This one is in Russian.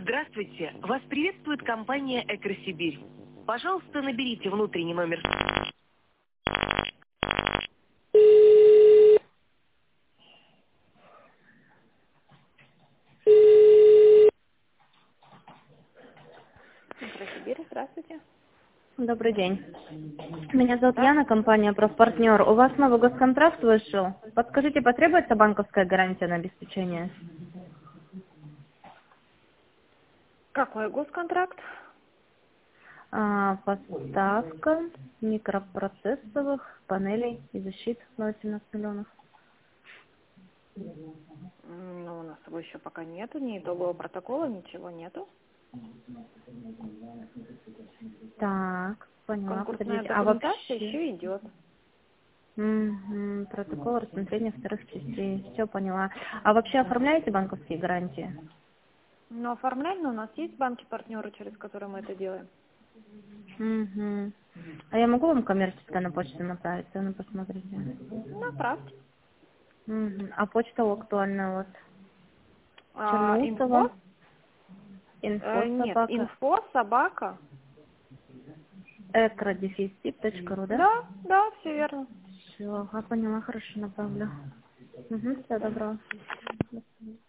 Здравствуйте, вас приветствует компания «Экросибирь». Пожалуйста, наберите внутренний номер. «Экросибирь», здравствуйте. Добрый день. Меня зовут Да? Яна, компания «Профпартнер». У вас новый госконтракт вышел. Подскажите, потребуется банковская гарантия на обеспечение? Какой госконтракт? Поставка микропроцессорных панелей и защит на 18 миллионов. Ну, у нас его еще пока нету, ни итогового протокола, ничего нету. Так, поняла. Конкурсная Подождите, а документация вообще... еще идет. Протокол рассмотрения вторых частей. Все поняла. А вообще оформляете банковские гарантии? Но оформлять, у нас есть банки-партнеры, через которые мы это делаем. Угу. А я могу вам коммерческое на почту направить? Ну, посмотрите. Направьте. А почта актуальная вот. Черноусова, Инфо? Нет, info@, инфо, собака. ekrodefistip.ru, да? Да, да, все верно. Все, поняла, хорошо, направлю. Всего доброго. До свидания.